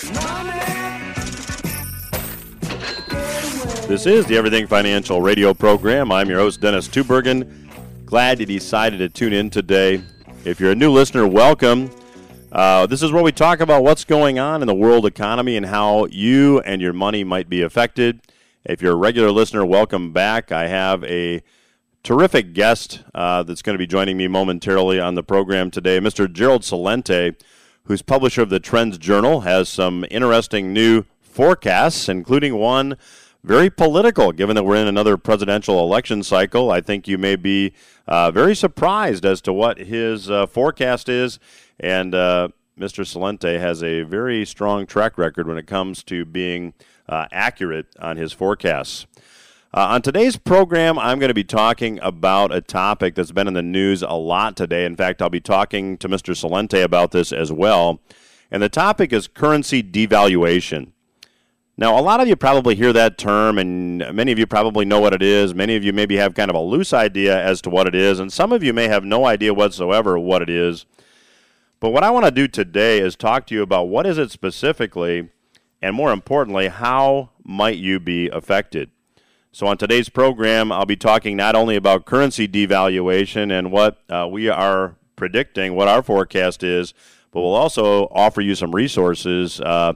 This is the Everything Financial radio program. I'm your host, Dennis Tubbergen. Glad you decided to tune in today. If you're a new listener, welcome. This is where we talk about what's going on in the world economy and how you and your money might be affected. If you're a regular listener, welcome back. I have a terrific guest that's going to be joining me momentarily on the program today. Mr. Gerald Celente, who's publisher of the Trends Journal, has some interesting new forecasts, including one very political, given that we're in another presidential election cycle. I think you may be very surprised as to what his forecast is. And Mr. Celente has a very strong track record when it comes to being accurate on his forecasts. On today's program, I'm going to be talking about a topic that's been in the news a lot today. In fact, I'll be talking to Mr. Celente about this as well. And the topic is currency devaluation. Now, a lot of you probably hear that term, and many of you probably know what it is. Many of you maybe have kind of a loose idea as to what it is, and some of you may have no idea whatsoever what it is. But what I want to do today is talk to you about what is it specifically, and more importantly, how might you be affected. So on today's program, I'll be talking not only about currency devaluation and what we are predicting, what our forecast is, but we'll also offer you some resources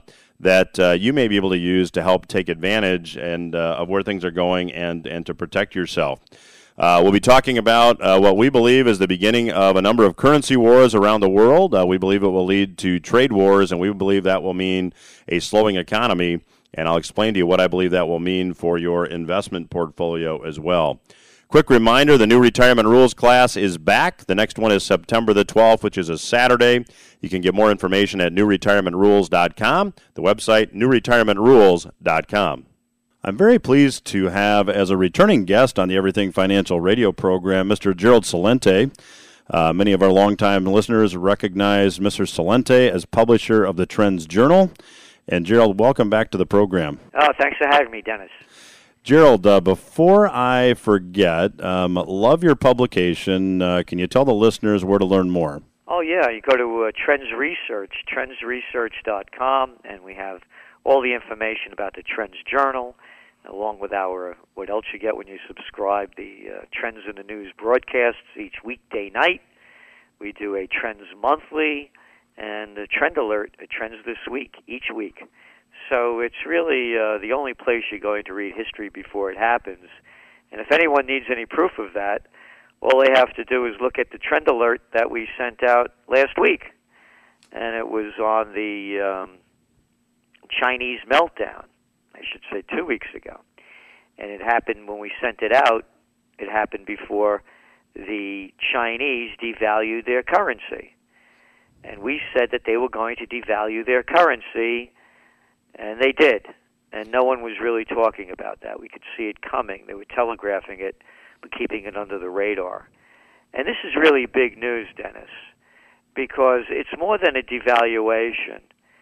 that you may be able to use to help take advantage of where things are going and to protect yourself. We'll be talking about what we believe is the beginning of a number of currency wars around the world. We believe it will lead to trade wars, and we believe that will mean a slowing economy. And I'll explain to you what I believe that will mean for your investment portfolio as well. Quick reminder, the new Retirement Rules class is back. The next one is September the 12th, which is a Saturday. You can get more information at newretirementrules.com, the website newretirementrules.com. I'm very pleased to have as a returning guest on the Everything Financial radio program, Mr. Gerald Celente. Many of our longtime listeners recognize Mr. Celente as publisher of the Trends Journal. And Gerald, welcome back to the program. Oh, thanks for having me, Dennis. Gerald, before I forget, love your publication. Can you tell the listeners where to learn more? Oh, yeah. You go to Trends Research, trendsresearch.com, and we have all the information about the Trends Journal, along with what else you get when you subscribe, the Trends in the News broadcasts each weekday night. We do a Trends Monthly and a Trend Alert, a Trends This Week, each week. So it's really the only place you're going to read history before it happens. And if anyone needs any proof of that, all they have to do is look at the Trend Alert that we sent out last week. And it was on the Chinese meltdown, I should say 2 weeks ago. And it happened when we sent it out, it happened before the Chinese devalued their currency. And we said that they were going to devalue their currency, and they did. And no one was really talking about that. We could see it coming. They were telegraphing it, but keeping it under the radar. And this is really big news, Dennis, because it's more than a devaluation.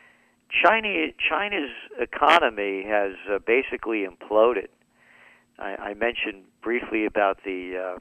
China's economy has basically imploded. I mentioned briefly about the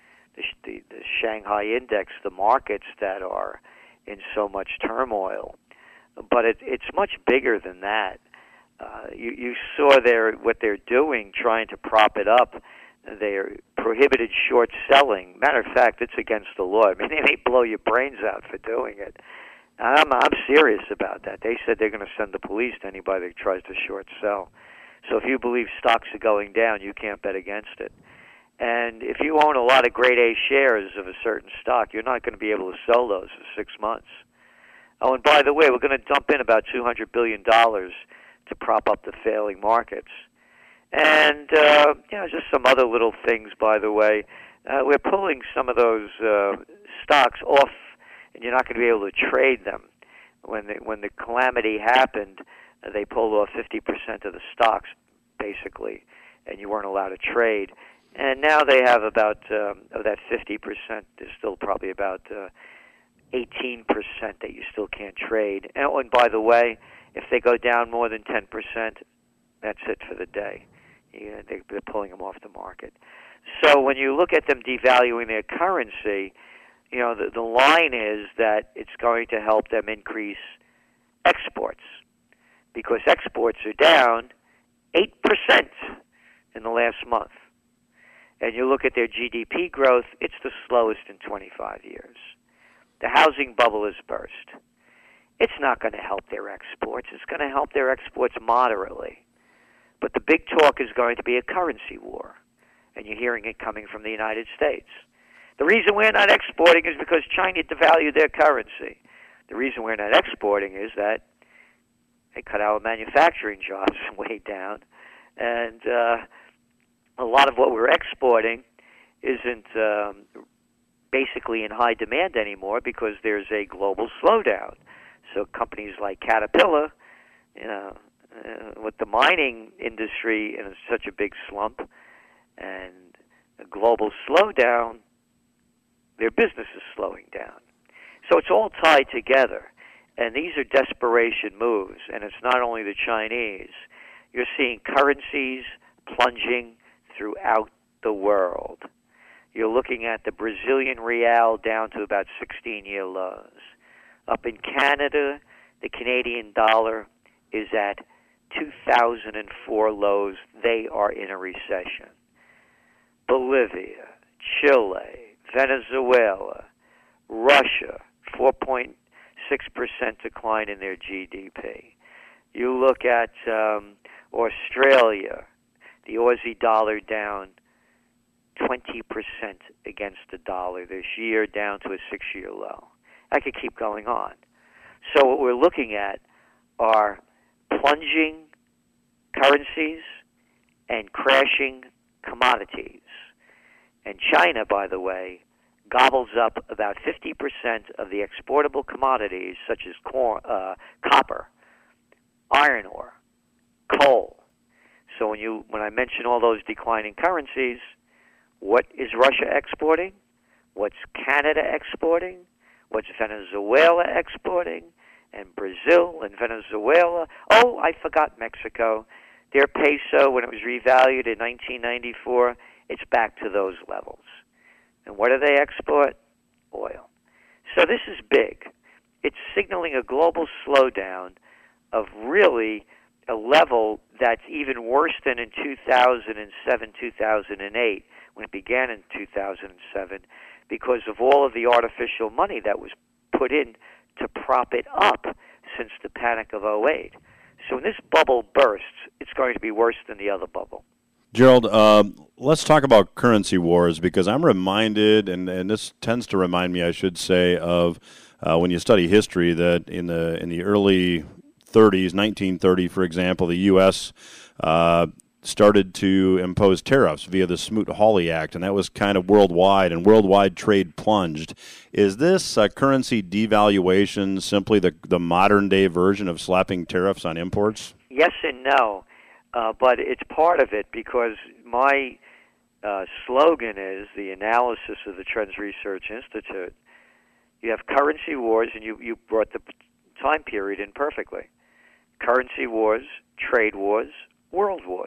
Shanghai Index, the markets that are in so much turmoil. But it's much bigger than that. You saw what they're doing, trying to prop it up. They prohibited short selling. Matter of fact, it's against the law. I mean, they may blow your brains out for doing it. I'm serious about that. They said they're going to send the police to anybody that tries to short sell. So if you believe stocks are going down, you can't bet against it. And if you own a lot of grade A shares of a certain stock, you're not going to be able to sell those for 6 months. Oh, and by the way, we're going to dump in about $200 billion to prop up the failing markets. And, just some other little things, by the way. We're pulling some of those stocks off, and you're not going to be able to trade them. When the calamity happened, they pulled off 50% of the stocks, basically, and you weren't allowed to trade. And now they have about, of that 50%, there's still probably about 18% that you still can't trade. And by the way, if they go down more than 10%, that's it for the day. They're pulling them off the market. So when you look at them devaluing their currency, the line is that it's going to help them increase exports. because exports are down 8% in the last month. And you look at their GDP growth, it's the slowest in 25 years. The housing bubble has burst. It's not going to help their exports. It's going to help their exports moderately. But the big talk is going to be a currency war, and you're hearing it coming from the United States. The reason we're not exporting is because China devalued their currency. The reason we're not exporting is that they cut our manufacturing jobs way down, and a lot of what we're exporting isn't basically in high demand anymore because there's a global slowdown. So companies like Caterpillar, with the mining industry in such a big slump and a global slowdown, their business is slowing down. So it's all tied together. And these are desperation moves. And it's not only the Chinese. You're seeing currencies plunging throughout the world. You're looking at the Brazilian real down to about 16-year lows. Up in Canada, the Canadian dollar is at 2004 lows. They are in a recession. Bolivia, Chile, Venezuela, Russia, 4.6% decline in their GDP. You look at Australia, the Aussie dollar down 20% against the dollar this year, down to a 6-year low. I could keep going on. So what we're looking at are plunging currencies and crashing commodities. And China, by the way, gobbles up about 50% of the exportable commodities such as copper, iron ore, coal. So when I mention all those declining currencies, what is Russia exporting? What's Canada exporting? What's Venezuela exporting? And Brazil and Venezuela. Oh, I forgot Mexico. Their peso, when it was revalued in 1994, it's back to those levels. And what do they export? Oil. So this is big. It's signaling a global slowdown of really a level that's even worse than in 2007, 2008, when it began in 2007, because of all of the artificial money that was put in to prop it up since the panic of '08. So when this bubble bursts, it's going to be worse than the other bubble. Gerald, let's talk about currency wars, because I'm reminded, and this tends to remind me, I should say, of when you study history, that in the early 30s, 1930, for example, the U.S. Started to impose tariffs via the Smoot-Hawley Act, and that was kind of worldwide, and worldwide trade plunged. Is this currency devaluation simply the modern-day version of slapping tariffs on imports? Yes and no, but it's part of it, because my slogan is the analysis of the Trends Research Institute. You have currency wars, and you brought the time period in perfectly. Currency wars, trade wars, world wars.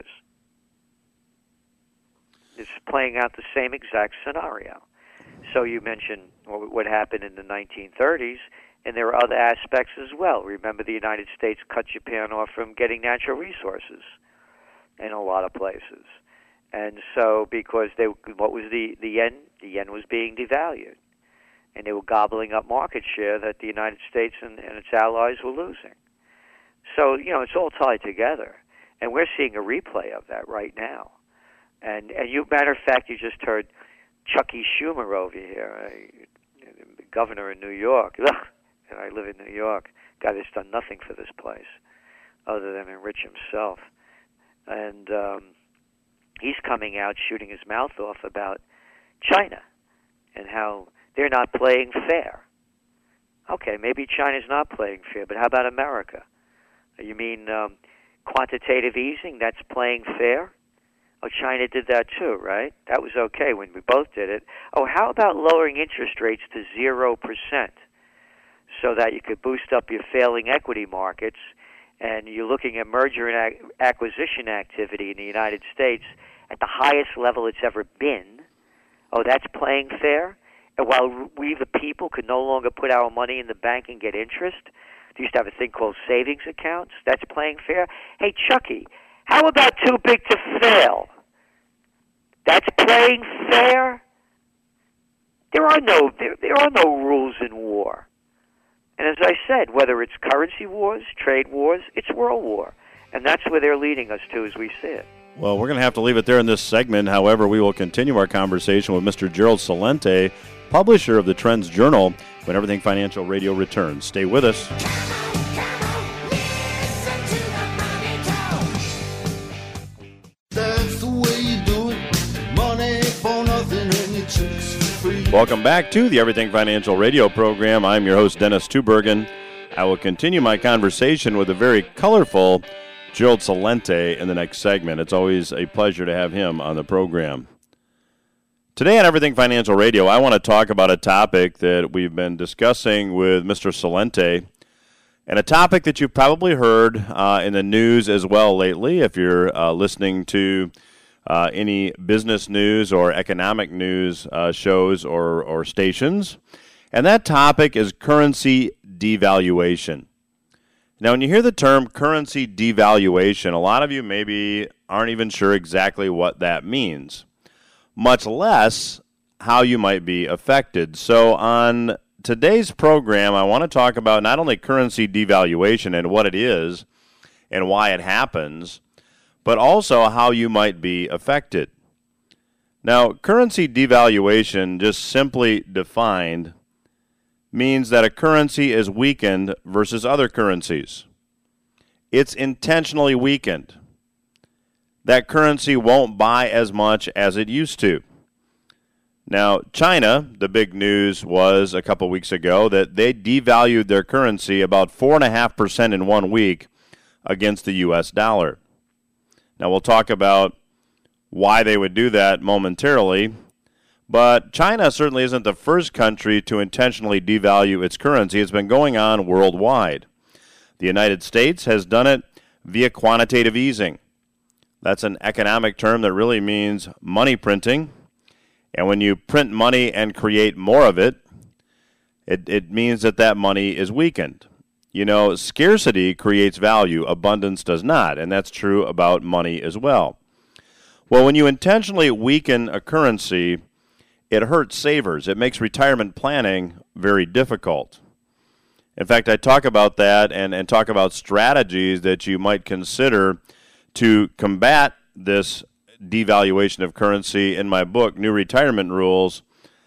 It's playing out the same exact scenario. So you mentioned what happened in the 1930s, and there are other aspects as well. Remember, the United States cut Japan off from getting natural resources in a lot of places. And so because what was the yen? The yen was being devalued. And they were gobbling up market share that the United States and its allies were losing. So, it's all tied together. And we're seeing a replay of that right now. And matter of fact, you just heard Chucky Schumer over here, the governor in New York. Ugh, and I live in New York. Guy that's done nothing for this place other than enrich himself. And he's coming out shooting his mouth off about China and how they're not playing fair. Okay, maybe China's not playing fair, but how about America? You mean quantitative easing, that's playing fair? Oh, China did that too, right? That was okay when we both did it. Oh, how about lowering interest rates to 0% so that you could boost up your failing equity markets, and you're looking at merger and acquisition activity in the United States at the highest level it's ever been. Oh, that's playing fair? And while we, the people, could no longer put our money in the bank and get interest, They used to have a thing called savings accounts. That's playing fair. Hey, Chucky, how about too big to fail? That's playing fair? There are no rules in war. And as I said, whether it's currency wars, trade wars, it's world war. And that's where they're leading us to as we see it. Well, we're going to have to leave it there in this segment. However, we will continue our conversation with Mr. Gerald Celente, publisher of the Trends Journal, when Everything Financial Radio returns. Stay with us. That's the way you do it. Money for nothing and your chicks for free. Welcome back to the Everything Financial Radio program. I'm your host, Dennis Tubergen. I will continue my conversation with a very colorful Gerald Celente in the next segment. It's always a pleasure to have him on the program. Today on Everything Financial Radio, I want to talk about a topic that we've been discussing with Mr. Celente, and a topic that you've probably heard in the news as well lately if you're listening to any business news or economic news shows or stations. And that topic is currency devaluation. Now, when you hear the term currency devaluation, a lot of you maybe aren't even sure exactly what that means, much less how you might be affected. So on today's program, I want to talk about not only currency devaluation and what it is and why it happens, but also how you might be affected. Now, currency devaluation, just simply defined, means that a currency is weakened versus other currencies. It's intentionally weakened. That currency won't buy as much as it used to. Now, China, the big news was a couple weeks ago that they devalued their currency about 4.5% in 1 week against the U.S. dollar. Now, we'll talk about why they would do that momentarily. But China certainly isn't the first country to intentionally devalue its currency. It's been going on worldwide. The United States has done it via quantitative easing. That's an economic term that really means money printing. And when you print money and create more of it, it means that money is weakened. You know, scarcity creates value, abundance does not, and that's true about money as well. Well, when you intentionally weaken a currency, it hurts savers. It makes retirement planning very difficult. In fact, I talk about that and talk about strategies that you might consider to combat this devaluation of currency in my book, New Retirement Rules.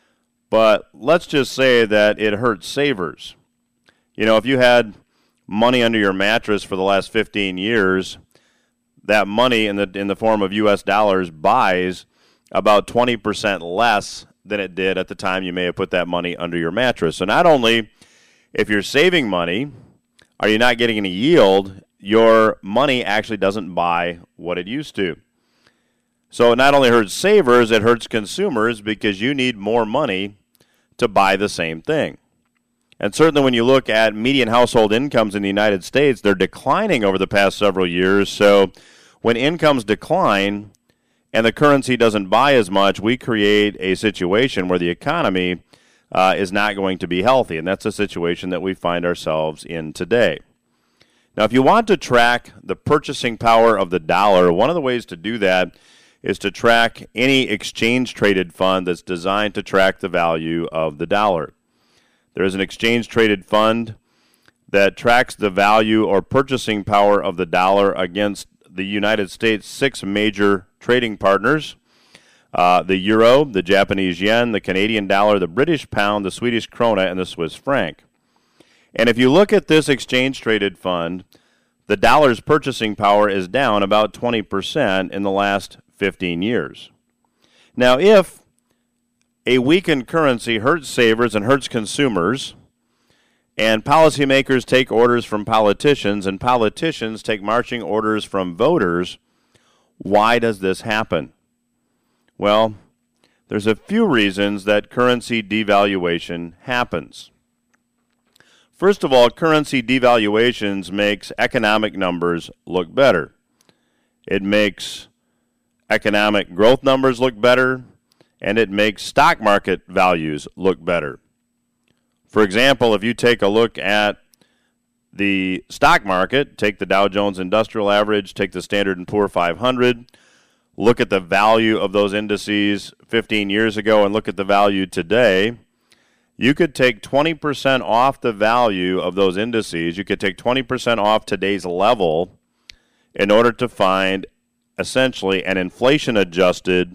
But let's just say that it hurts savers. You know, if you had money under your mattress for the last 15 years, that money in the form of U.S. dollars buys about 20% less than it did at the time you may have put that money under your mattress. So not only if you're saving money, are you not getting any yield, your money actually doesn't buy what it used to. So it not only hurts savers, it hurts consumers because you need more money to buy the same thing. And certainly when you look at median household incomes in the United States, they're declining over the past several years. So when incomes decline and the currency doesn't buy as much, we create a situation where the economy is not going to be healthy. And that's a situation that we find ourselves in today. Now, if you want to track the purchasing power of the dollar, one of the ways to do that is to track any exchange-traded fund that's designed to track the value of the dollar. There is an exchange-traded fund that tracks the value or purchasing power of the dollar against the United States' 6 major trading partners, the euro, the Japanese yen, the Canadian dollar, the British pound, the Swedish krona, and the Swiss franc. And if you look at this exchange-traded fund, the dollar's purchasing power is down about 20% in the last 15 years. Now, if a weakened currency hurts savers and hurts consumers, and policymakers take orders from politicians, and politicians take marching orders from voters, why does this happen? Well, there's a few reasons that currency devaluation happens. First of all, currency devaluations makes economic numbers look better. It makes economic growth numbers look better, and it makes stock market values look better. For example, if you take a look at the stock market, take the Dow Jones Industrial Average, take the Standard & Poor's 500, look at the value of those indices 15 years ago and look at the value today, you could take 20% off the value of those indices. You could take 20% off today's level in order to find essentially an inflation-adjusted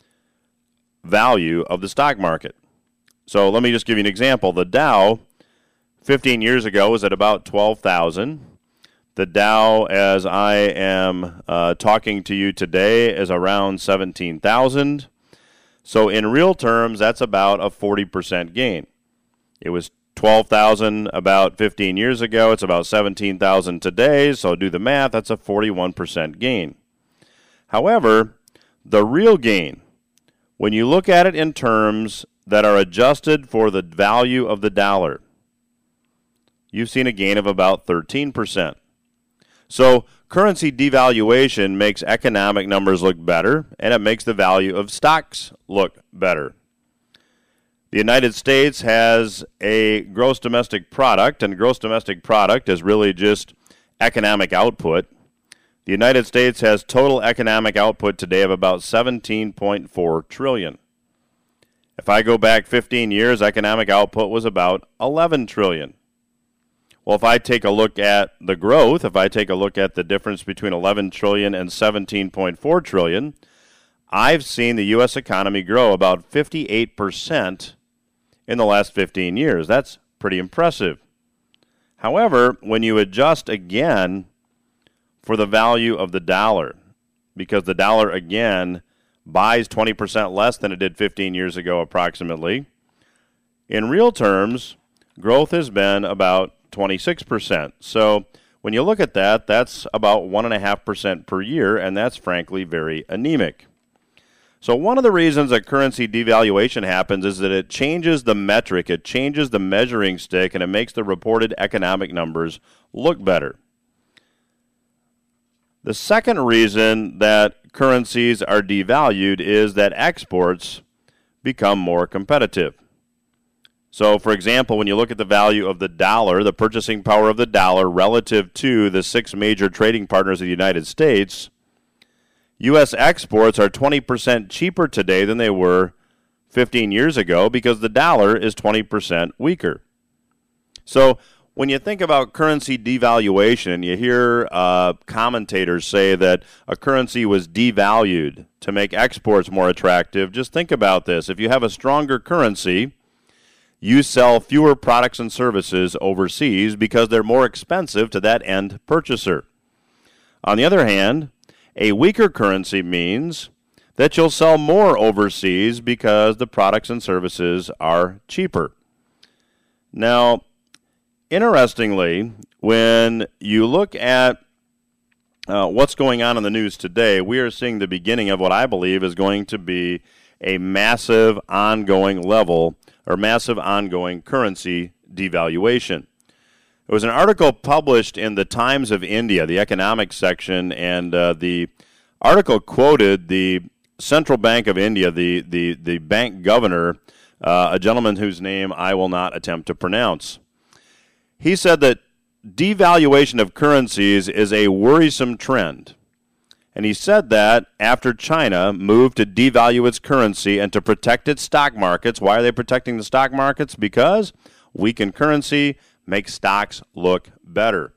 value of the stock market. So let me just give you an example. The Dow 15 years ago was at about 12,000. The Dow, as I am talking to you today, is around 17,000. So in real terms, that's about a 40% gain. It was 12,000 about 15 years ago. It's about 17,000 today. So do the math. That's a 41% gain. However, the real gain, when you look at it in terms that are adjusted for the value of the dollar, you've seen a gain of about 13%. So currency devaluation makes economic numbers look better, and it makes the value of stocks look better. The United States has a gross domestic product, and gross domestic product is really just economic output. The United States has total economic output today of about $17.4 trillion. If I go back 15 years, economic output was about $11 trillion. Well, if I take a look at the growth, if I take a look at the difference between $11 trillion and $17.4 trillion, I've seen the U.S. economy grow about 58% in the last 15 years. That's pretty impressive. However, when you adjust again for the value of the dollar, because the dollar, again, buys 20% less than it did 15 years ago approximately, in real terms, growth has been about 26%. So when you look at that, that's about 1.5% per year, and that's frankly very anemic. So one of the reasons that currency devaluation happens is that it changes the metric, it changes the measuring stick, and it makes the reported economic numbers look better. The second reason that currencies are devalued is that exports become more competitive. So, for example, when you look at the value of the dollar, the purchasing power of the dollar relative to the 6 major trading partners of the United States, U.S. exports are 20% cheaper today than they were 15 years ago because the dollar is 20% weaker. So, when you think about currency devaluation, you hear commentators say that a currency was devalued to make exports more attractive. Just think about this. If you have a stronger currency, you sell fewer products and services overseas because they're more expensive to that end purchaser. On the other hand, a weaker currency means that you'll sell more overseas because the products and services are cheaper. Now, interestingly, when you look at what's going on in the news today, we are seeing the beginning of what I believe is going to be a massive ongoing massive ongoing currency devaluation. There was an article published in the Times of India, the economics section, and the article quoted the Central Bank of India, the bank governor, a gentleman whose name I will not attempt to pronounce. He said that devaluation of currencies is a worrisome trend. And he said that after China moved to devalue its currency and to protect its stock markets. Why are they protecting the stock markets? Because weakened currency makes stocks look better.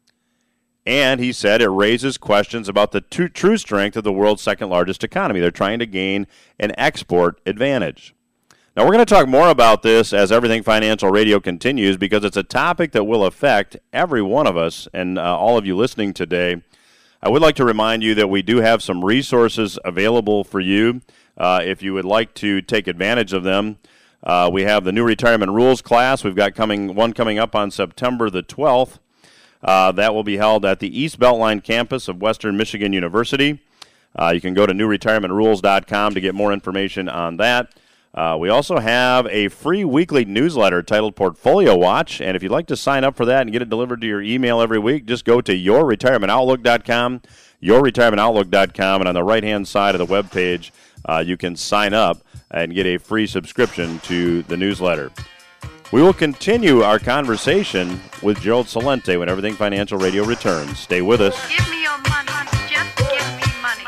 And he said it raises questions about the true strength of the world's second largest economy. They're trying to gain an export advantage. Now, we're going to talk more about this as Everything Financial Radio continues because it's a topic that will affect every one of us and all of you listening today. I would like to remind you that we do have some resources available for you if you would like to take advantage of them. We have the New Retirement Rules class. We've got one coming up on September the 12th. That will be held at the East Beltline campus of Western Michigan University. You can go to newretirementrules.com to get more information on that. We also have a free weekly newsletter titled Portfolio Watch, and if you'd like to sign up for that and get it delivered to your email every week, just go to yourretirementoutlook.com, yourretirementoutlook.com, and on the right-hand side of the webpage, you can sign up and get a free subscription to the newsletter. We will continue our conversation with Gerald Celente when Everything Financial Radio returns. Stay with us. Give me your money. Just give me money.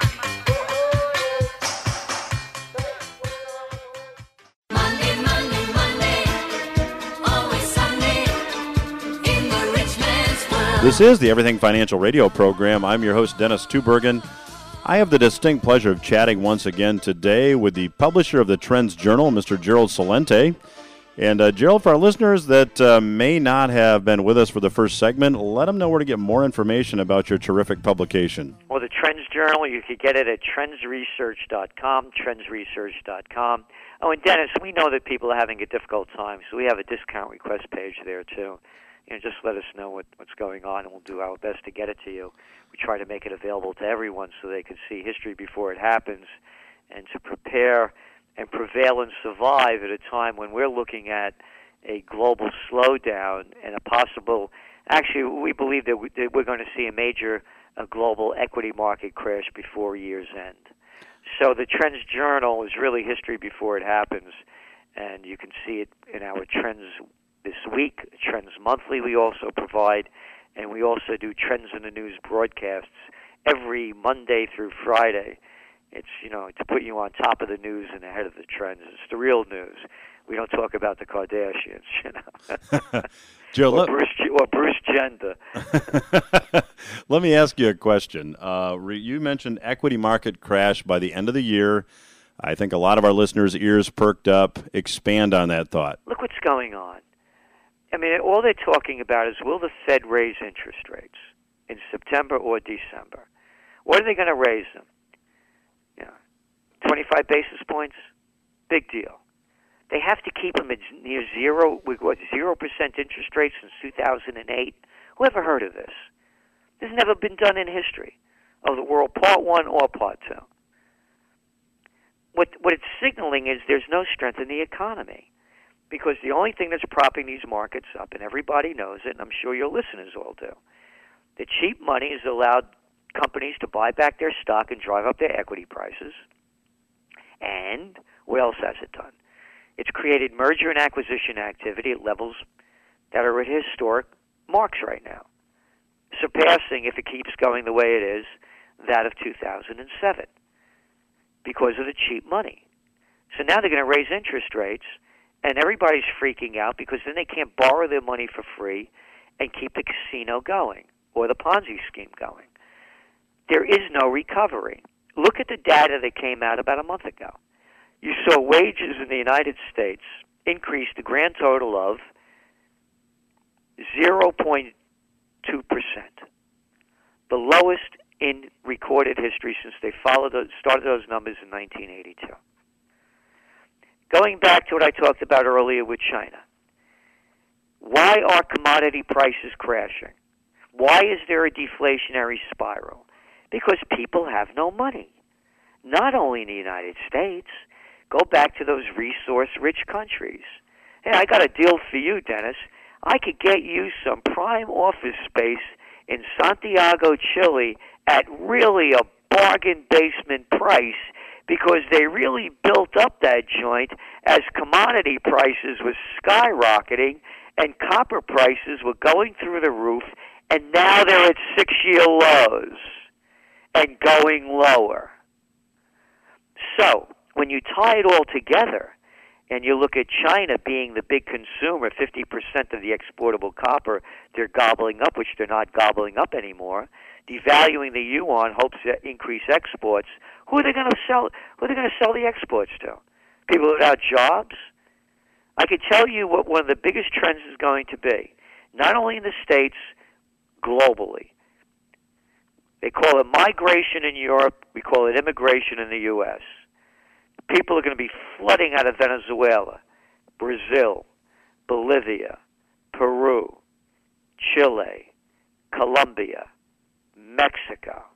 Monday, Monday, Monday, always Sunday, in the rich man's world. This is the Everything Financial Radio program. I'm your host, Dennis Tubergen. I have the distinct pleasure of chatting once again today with the publisher of the Trends Journal, Mr. Gerald Celente. And Gerald, for our listeners that may not have been with us for the first segment, let them know where to get more information about your terrific publication. Well, the Trends Journal, you could get it at trendsresearch.com, trendsresearch.com. Oh, and Dennis, we know that people are having a difficult time, so we have a discount request page there, too. Just let us know what's going on, and we'll do our best to get it to you. We try to make it available to everyone so they can see history before it happens and to prepare and prevail and survive at a time when we're looking at a global slowdown and a possible, actually, we believe that we're going to see a major global equity market crash before year's end. So the Trends Journal is really history before it happens, and you can see it in our Trends this week, Trends Monthly we also provide, and we also do Trends in the News broadcasts every Monday through Friday. It's, to put you on top of the news and ahead of the trends. It's the real news. We don't talk about the Kardashians, Joe, or Bruce Jenner. Let me ask you a question. You mentioned equity market crash by the end of the year. I think a lot of our listeners' ears perked up. Expand on that thought. Look what's going on. I mean, all they're talking about is, will the Fed raise interest rates in September or December? What are they going to raise them? 25 basis points? Big deal. They have to keep them at near zero, with 0% interest rates since 2008. Who ever heard of this? This has never been done in history of the world, part one or part two. What it's signaling is there's no strength in the economy, because the only thing that's propping these markets up, and everybody knows it, and I'm sure your listeners all do, the cheap money has allowed companies to buy back their stock and drive up their equity prices. And what else has it done? It's created merger and acquisition activity at levels that are at historic marks right now, surpassing, if it keeps going the way it is, that of 2007 because of the cheap money. So now they're going to raise interest rates, and everybody's freaking out because then they can't borrow their money for free and keep the casino going or the Ponzi scheme going. There is no recovery. Look at the data that came out about a month ago. You saw wages in the United States increase the grand total of 0.2%, the lowest in recorded history since they started those numbers in 1982. Going back to what I talked about earlier with China, why are commodity prices crashing? Why is there a deflationary spiral? Because people have no money. Not only in the United States. Go back to those resource-rich countries. Hey, I got a deal for you, Dennis. I could get you some prime office space in Santiago, Chile at really a bargain basement price because they really built up that joint as commodity prices were skyrocketing and copper prices were going through the roof, and now they're at 6-year lows and going lower. So, when you tie it all together, and you look at China being the big consumer, 50% of the exportable copper they're gobbling up, which they're not gobbling up anymore, devaluing the yuan, hopes to increase exports. Who are they going to sell? Who are they going to sell the exports to? People without jobs? I could tell you what one of the biggest trends is going to be, not only in the States, globally. They call it migration in Europe. We call it immigration in the U.S. People are going to be flooding out of Venezuela, Brazil, Bolivia, Peru, Chile, Colombia, Mexico.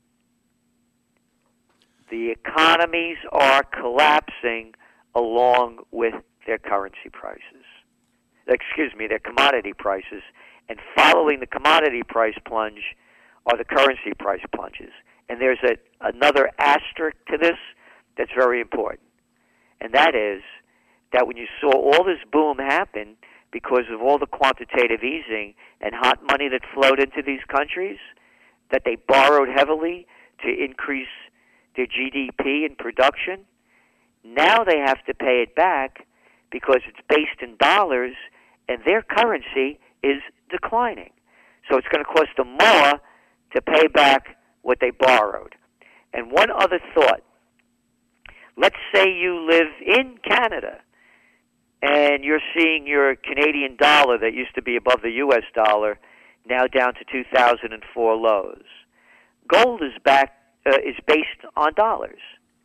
The economies are collapsing along with their currency prices. Their commodity prices. And following the commodity price plunge are the currency price plunges. And there's another asterisk to this that's very important. And that is that when you saw all this boom happen, because of all the quantitative easing and hot money that flowed into these countries, that they borrowed heavily to increase their GDP and production. Now they have to pay it back because it's based in dollars and their currency is declining. So it's going to cost them more to pay back what they borrowed. And one other thought. Let's say you live in Canada and you're seeing your Canadian dollar that used to be above the U.S. dollar now down to 2004 lows. Gold is based on dollars.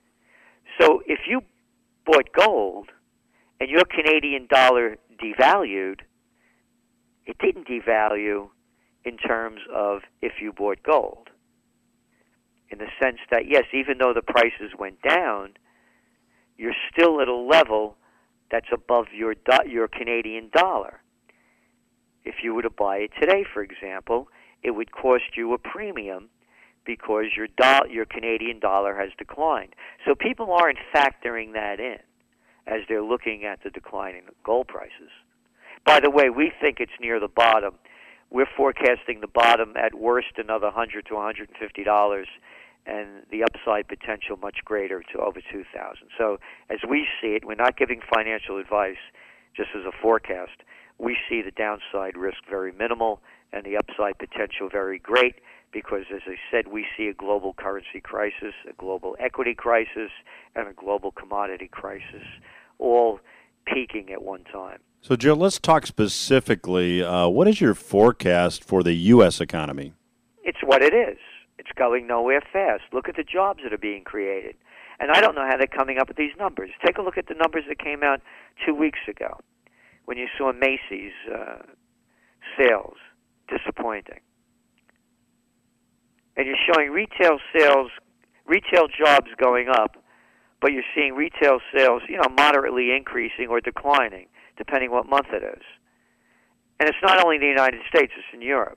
So if you bought gold and your Canadian dollar devalued, it didn't devalue in terms of if you bought gold. In the sense that, yes, even though the prices went down, you're still at a level that's above your Canadian dollar. If you were to buy it today, for example, it would cost you a premium because your Canadian dollar has declined. So people aren't factoring that in as they're looking at the declining gold prices. By the way, we think it's near the bottom. We're forecasting the bottom at worst another $100 to $150, and the upside potential much greater to over 2,000. So as we see it, we're not giving financial advice just as a forecast. We see the downside risk very minimal and the upside potential very great because, as I said, we see a global currency crisis, a global equity crisis, and a global commodity crisis all peaking at one time. So, Joe, let's talk specifically. What is your forecast for the U.S. economy? It's what it is. It's going nowhere fast. Look at the jobs that are being created. And I don't know how they're coming up with these numbers. Take a look at the numbers that came out 2 weeks ago when you saw Macy's sales disappointing. And you're showing retail jobs going up, but you're seeing retail sales, moderately increasing or declining, depending what month it is. And it's not only in the United States, it's in Europe.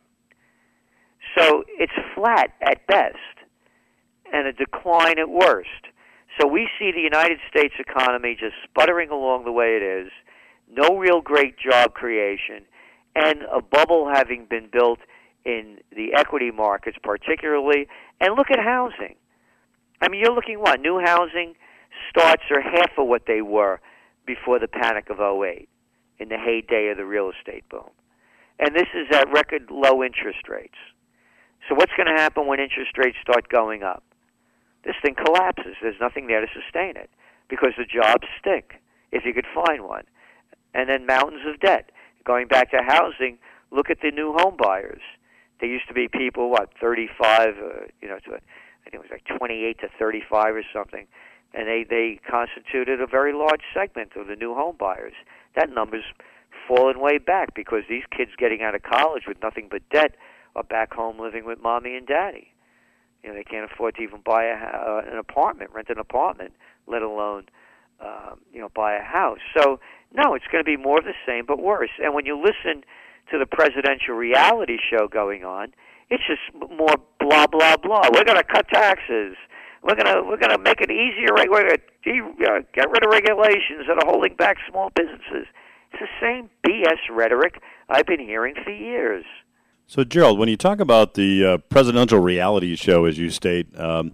So it's flat at best and a decline at worst. So we see the United States economy just sputtering along the way it is, no real great job creation, and a bubble having been built in the equity markets particularly. And look at housing. I mean, you're looking what? New housing starts are half of what they were before the panic of '08 in the heyday of the real estate boom. And this is at record low interest rates. So what's going to happen when interest rates start going up? This thing collapses. There's nothing there to sustain it because the jobs stink, if you could find one. And then mountains of debt. Going back to housing, look at the new home buyers. There used to be people, 35, I think it was like 28 to 35 or something, and they constituted a very large segment of the new home buyers. That number's fallen way back because these kids getting out of college with nothing but debt are back home living with mommy and daddy. They can't afford to even buy an apartment, rent an apartment, let alone, buy a house. So, no, it's going to be more of the same, but worse. And when you listen to the presidential reality show going on, it's just more blah, blah, blah. We're going to cut taxes. We're going to make it easier. We're going to get rid of regulations that are holding back small businesses. It's the same BS rhetoric I've been hearing for years. So, Gerald, when you talk about the presidential reality show, as you state, how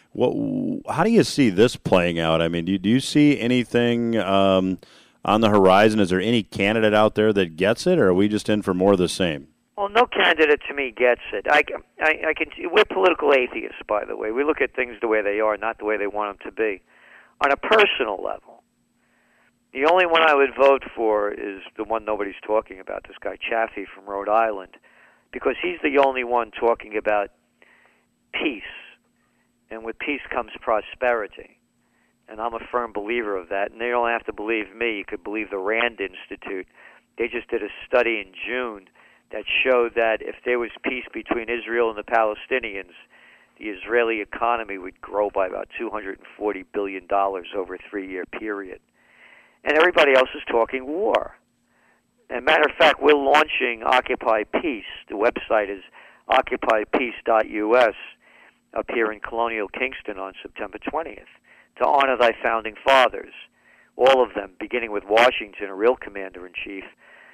do you see this playing out? I mean, do you see anything on the horizon? Is there any candidate out there that gets it, or are we just in for more of the same? Well, no candidate to me gets it. We're political atheists, by the way. We look at things the way they are, not the way they want them to be. On a personal level, the only one I would vote for is the one nobody's talking about, this guy Chaffee from Rhode Island, because he's the only one talking about peace. And with peace comes prosperity. And I'm a firm believer of that. And you don't have to believe me. You could believe the Rand Institute. They just did a study in June that showed that if there was peace between Israel and the Palestinians, the Israeli economy would grow by about $240 billion over a 3-year period. And everybody else is talking war. As a matter of fact, we're launching Occupy Peace. The website is occupypeace.us up here in Colonial Kingston on September 20th to honor thy founding fathers, all of them, beginning with Washington, a real commander-in-chief,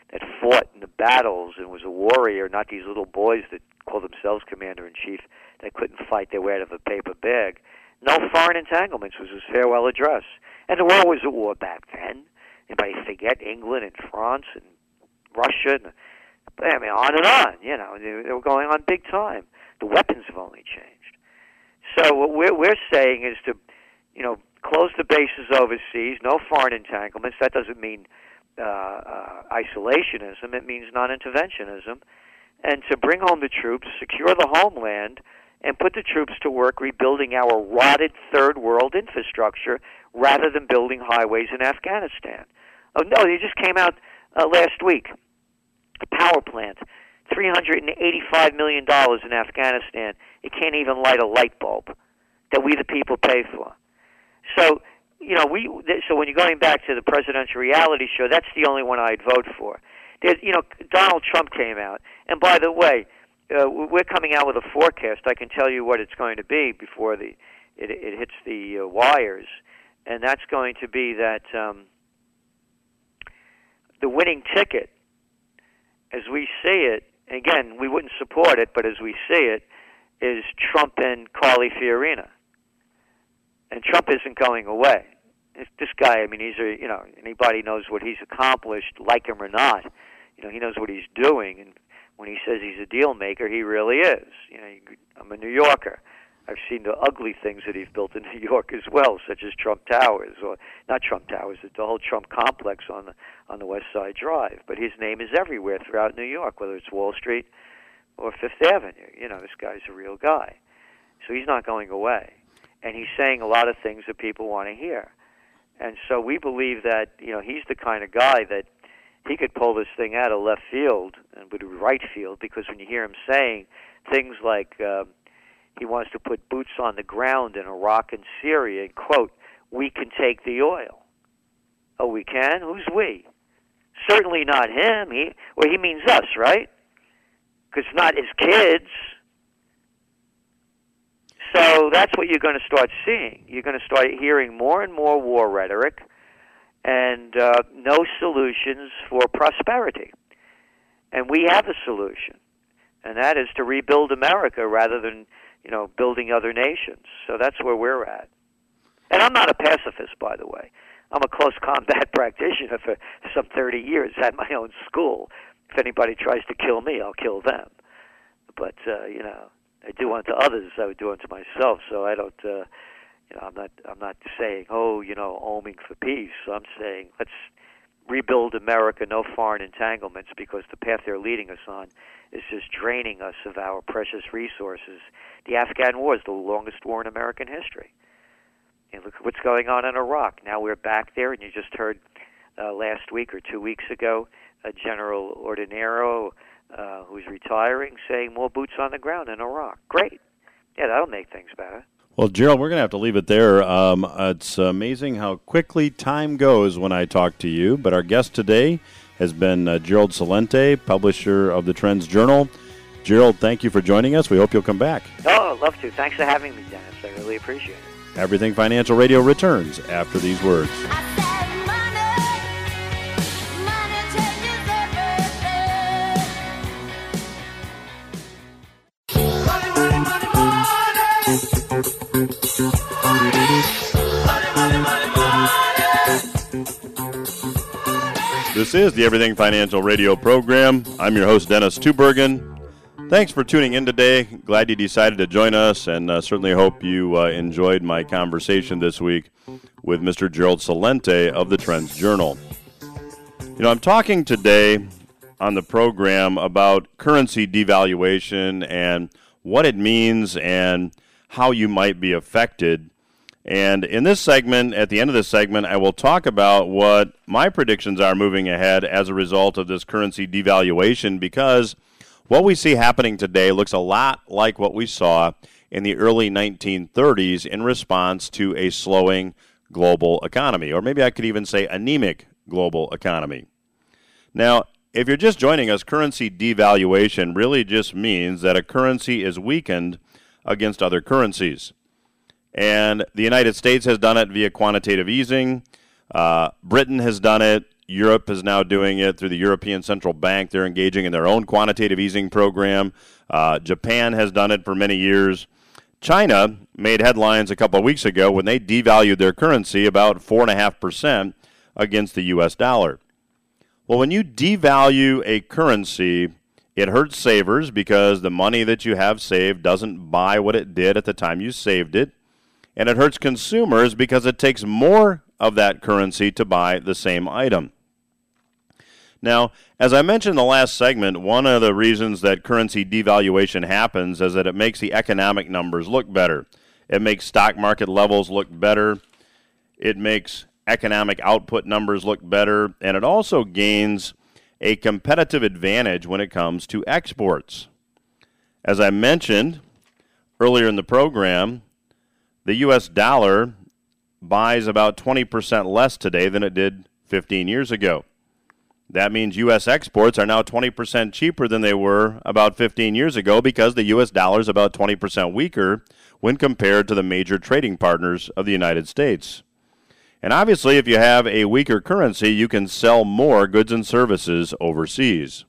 that fought in the battles and was a warrior, not these little boys that call themselves commander-in-chief that couldn't fight their way out of a paper bag. No foreign entanglements was his farewell address. And the world was at war back then. Anybody forget England and France and Russia? And, I mean, on and on. You know, they were going on big time. The weapons have only changed. So what we're saying is to, you know, close the bases overseas, no foreign entanglements. That doesn't mean isolationism. It means non-interventionism. And to bring home the troops, secure the homeland, and put the troops to work rebuilding our rotted third world infrastructure rather than building highways in Afghanistan. Oh, no, they just came out last week. A power plant, $385 million in Afghanistan. It can't even light a light bulb that we the people pay for. So, you know, so when you're going back to the presidential reality show, that's the only one I'd vote for. There's, you know, Donald Trump came out, and by the way, we're coming out with a forecast. I can tell you what it's going to be before it hits the wires, and that's going to be that the winning ticket, as we see it, again, we wouldn't support it, but as we see it, is Trump and Carly Fiorina. And Trump isn't going away. This guy, I mean, you know, anybody knows what he's accomplished, like him or not. You know, he knows what he's doing, and when he says he's a deal maker, he really is. You know, I'm a New Yorker. I've seen the ugly things that he's built in New York as well, such as Trump Towers, or not Trump Towers, the whole Trump complex on the West Side Drive. But his name is everywhere throughout New York, whether it's Wall Street or Fifth Avenue. You know, this guy's a real guy. So he's not going away. And he's saying a lot of things that people want to hear. And so we believe that, you know, he's the kind of guy that he could pull this thing out of left field and would right field, because when you hear him saying things like he wants to put boots on the ground in Iraq and Syria, and, quote, we can take the oil. Oh, we can? Who's we? Certainly not him. He means us, right? Because it's not his kids. So that's what you're going to start seeing. You're going to start hearing more and more war rhetoric and no solutions for prosperity. And we have a solution, and that is to rebuild America rather than, you know, building other nations. So that's where we're at. And I'm not a pacifist, by the way. I'm a close combat practitioner for some 30 years at my own school. If anybody tries to kill me, I'll kill them. But, you know, I do unto others, I would do unto myself. So I don't, you know, I'm not saying, oh, you know, oming for peace. I'm saying let's rebuild America, no foreign entanglements, because the path they're leading us on is just draining us of our precious resources. The Afghan War is the longest war in American history. And look at what's going on in Iraq. Now we're back there, and you just heard last week or 2 weeks ago, General Ordinero, who's retiring, saying more boots on the ground in Iraq. Great. Yeah, that'll make things better. Well, Gerald, we're going to have to leave it there. It's amazing how quickly time goes when I talk to you. But our guest today has been Gerald Celente, publisher of the Trends Journal. Gerald, thank you for joining us. We hope you'll come back. Oh, I'd love to. Thanks for having me, Dennis. I really appreciate it. Everything Financial Radio returns after these words. This is the Everything Financial Radio program. I'm your host, Dennis Tubergen. Thanks for tuning in today. Glad you decided to join us, and certainly hope you enjoyed my conversation this week with Mr. Gerald Celente of the Trends Journal. You know, I'm talking today on the program about currency devaluation and what it means and how you might be affected. And in this segment, at the end of this segment, I will talk about what my predictions are moving ahead as a result of this currency devaluation, because what we see happening today looks a lot like what we saw in the early 1930s in response to a slowing global economy, or maybe I could even say anemic global economy. Now, if you're just joining us, currency devaluation really just means that a currency is weakened against other currencies. And the United States has done it via quantitative easing. Britain has done it Europe is now doing it through the European Central Bank. They're engaging in their own quantitative easing program. Japan has done it for many years. China made headlines a couple of weeks ago when they devalued their currency about 4.5% against the U.S. dollar. Well, when you devalue a currency, it hurts savers because the money that you have saved doesn't buy what it did at the time you saved it. And it hurts consumers because it takes more of that currency to buy the same item. Now, as I mentioned in the last segment, one of the reasons that currency devaluation happens is that it makes the economic numbers look better. It makes stock market levels look better. It makes economic output numbers look better. And it also gains a competitive advantage when it comes to exports. As I mentioned earlier in the program, the U.S. dollar buys about 20% less today than it did 15 years ago. That means U.S. exports are now 20% cheaper than they were about 15 years ago because the U.S. dollar is about 20% weaker when compared to the major trading partners of the United States. And obviously, if you have a weaker currency, you can sell more goods and services overseas.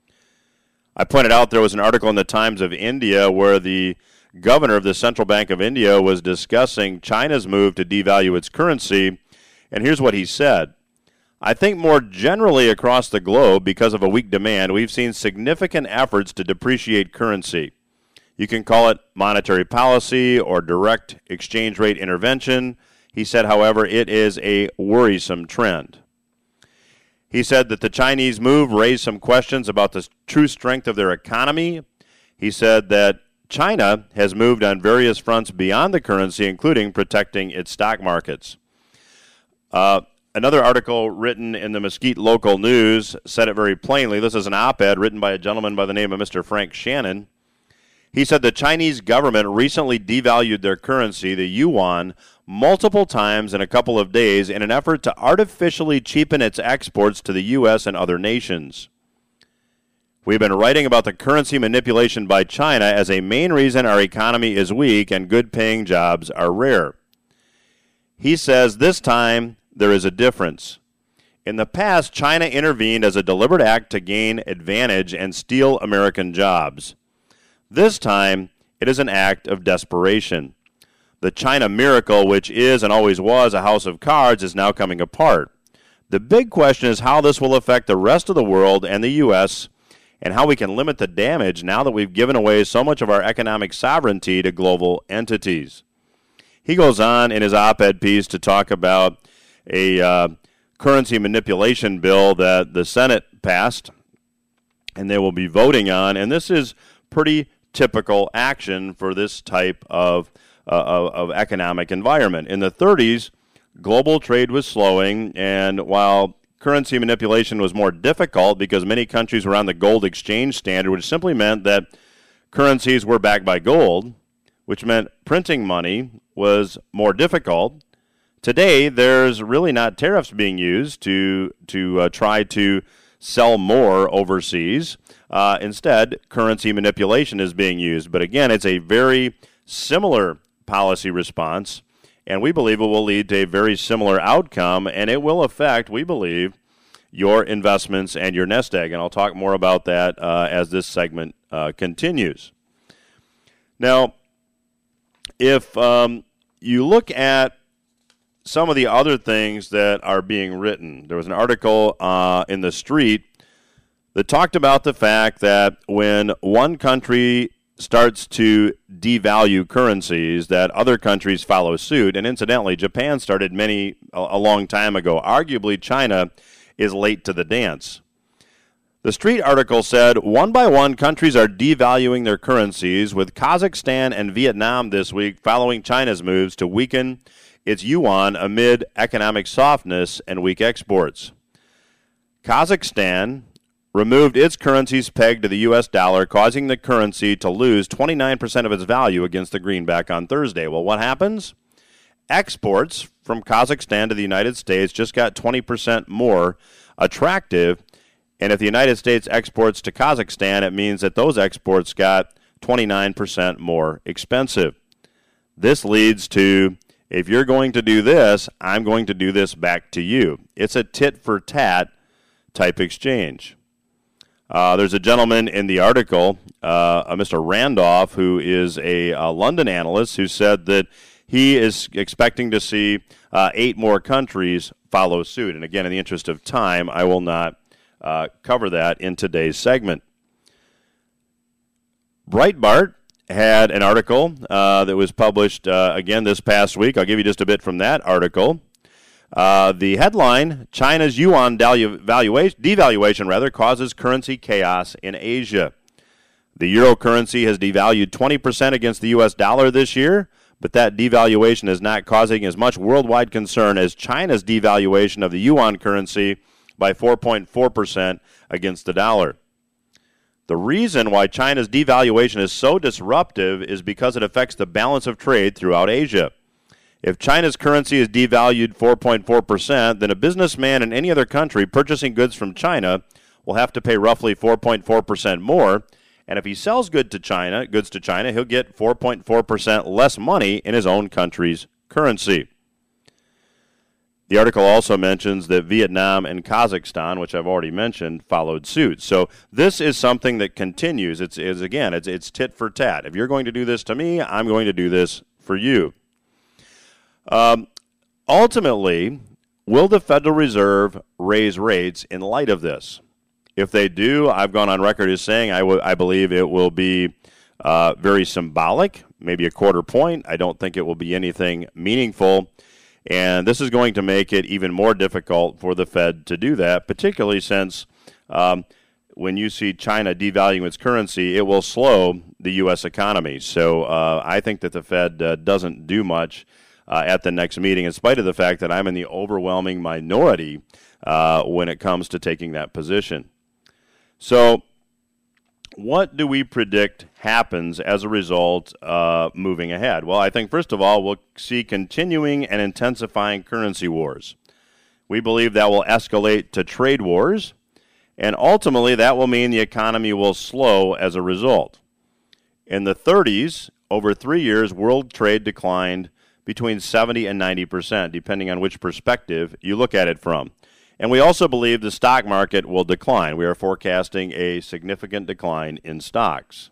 I pointed out there was an article in the Times of India where the governor of the Central Bank of India was discussing China's move to devalue its currency, and here's what he said. I think more generally across the globe, because of a weak demand, we've seen significant efforts to depreciate currency. You can call it monetary policy or direct exchange rate intervention. He said, however, it is a worrisome trend. He said that the Chinese move raised some questions about the true strength of their economy. He said that China has moved on various fronts beyond the currency, including protecting its stock markets. Another article written in the Mesquite Local News said it very plainly. This is an op-ed written by a gentleman by the name of Mr. Frank Shannon. He said the Chinese government recently devalued their currency, the yuan, multiple times in a couple of days in an effort to artificially cheapen its exports to the U.S. and other nations. We've been writing about the currency manipulation by China as a main reason our economy is weak and good-paying jobs are rare. He says this time there is a difference. In the past, China intervened as a deliberate act to gain advantage and steal American jobs. This time, it is an act of desperation. The China miracle, which is and always was a house of cards, is now coming apart. The big question is how this will affect the rest of the world and the U.S., and how we can limit the damage now that we've given away so much of our economic sovereignty to global entities. He goes on in his op-ed piece to talk about a currency manipulation bill that the Senate passed and they will be voting on, and this is pretty typical action for this type of economic environment. In the 30s, global trade was slowing, and while currency manipulation was more difficult because many countries were on the gold exchange standard, which simply meant that currencies were backed by gold, which meant printing money was more difficult. Today, there's really not tariffs being used to try to sell more overseas. Instead, currency manipulation is being used. But again, it's a very similar policy response, and we believe it will lead to a very similar outcome, and it will affect, we believe, your investments and your nest egg. And I'll talk more about that as this segment continues. Now, if you look at some of the other things that are being written, there was an article in The Street that talked about the fact that when one country starts to devalue currencies, that other countries follow suit. And incidentally, Japan started a long time ago. Arguably, China is late to the dance. The Street article said, one by one, countries are devaluing their currencies, with Kazakhstan and Vietnam this week following China's moves to weaken its yuan amid economic softness and weak exports. Kazakhstan removed its currency's peg to the U.S. dollar, causing the currency to lose 29% of its value against the greenback on Thursday. Well, what happens? Exports from Kazakhstan to the United States just got 20% more attractive, and if the United States exports to Kazakhstan, it means that those exports got 29% more expensive. This leads to If you're going to do this, I'm going to do this back to you. It's a tit-for-tat type exchange. There's a gentleman in the article, Mr. Randolph, who is a London analyst, who said that he is expecting to see 8 more countries follow suit. And again, in the interest of time, I will not cover that in today's segment. Breitbart had an article that was published again this past week. I'll give you just a bit from that article. The headline, China's yuan devaluation causes currency chaos in Asia. The euro currency has devalued 20% against the U.S. dollar this year, but that devaluation is not causing as much worldwide concern as China's devaluation of the yuan currency by 4.4% against the dollar. The reason why China's devaluation is so disruptive is because it affects the balance of trade throughout Asia. If China's currency is devalued 4.4%, then a businessman in any other country purchasing goods from China will have to pay roughly 4.4% more, and if he sells goods to China, he'll get 4.4% less money in his own country's currency. The article also mentions that Vietnam and Kazakhstan, which I've already mentioned, followed suit. So this is something that continues. It's tit for tat. If you're going to do this to me, I'm going to do this for you. Ultimately, will the Federal Reserve raise rates in light of this? If they do, I've gone on record as saying I believe it will be very symbolic, maybe a quarter point. I don't think it will be anything meaningful. And this is going to make it even more difficult for the Fed to do that, particularly since when you see China devaluing its currency, it will slow the U.S. economy. So I think that the Fed doesn't do much at the next meeting, in spite of the fact that I'm in the overwhelming minority when it comes to taking that position. So what do we predict happens as a result moving ahead? Well, I think, first of all, we'll see continuing and intensifying currency wars. We believe that will escalate to trade wars, and ultimately that will mean the economy will slow as a result. In the 30s, over 3 years, world trade declined between 70 and 90%, depending on which perspective you look at it from. And we also believe the stock market will decline. We are forecasting a significant decline in stocks.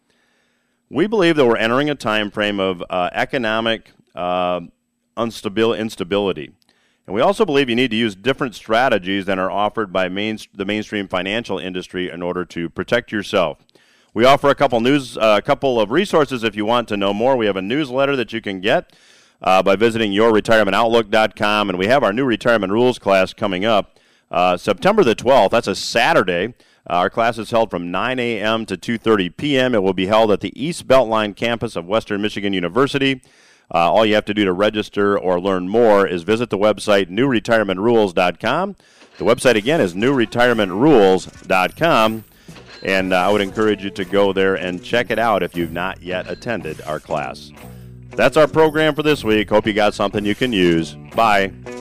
We believe that we're entering a time frame of economic instability. And we also believe you need to use different strategies than are offered by the mainstream financial industry in order to protect yourself. We offer a couple of resources if you want to know more. We have a newsletter that you can get by visiting yourretirementoutlook.com, and we have our new retirement rules class coming up September the 12th. That's a Saturday. Our class is held from 9 a.m. to 2:30 p.m. It will be held at the East Beltline campus of Western Michigan University. All you have to do to register or learn more is visit the website newretirementrules.com. The website, again, is newretirementrules.com, and I would encourage you to go there and check it out if you've not yet attended our class. That's our program for this week. Hope you got something you can use. Bye.